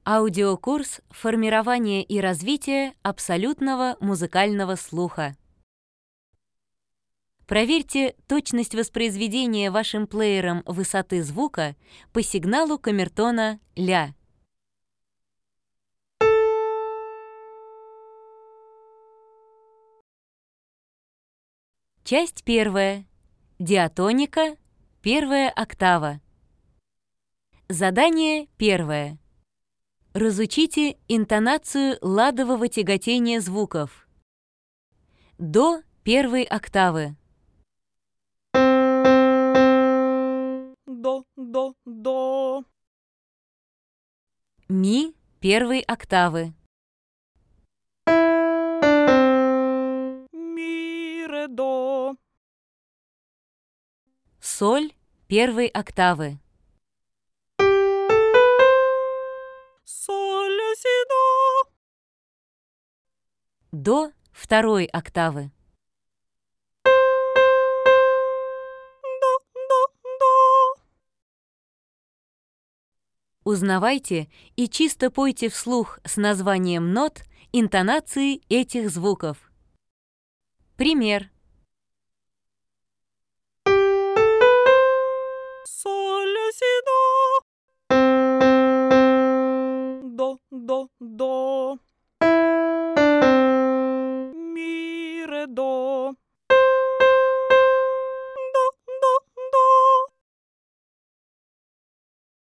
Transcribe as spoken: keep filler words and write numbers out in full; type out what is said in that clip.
Аудиокурс «Формирование и развитие абсолютного музыкального слуха». Проверьте точность воспроизведения вашим плеером высоты звука по сигналу камертона ля. Часть первая. Диатоника. Первая октава. Задание первое. Разучите интонацию ладового тяготения звуков. До первой октавы. До, до, до. Ми первой октавы. Ми, ре, до. Соль первой октавы. Соль, ля, си, до. До второй октавы. До, до, до. Узнавайте и чисто пойте вслух с названием нот интонации этих звуков. Пример. Соль, ля, си, до. До, до, до.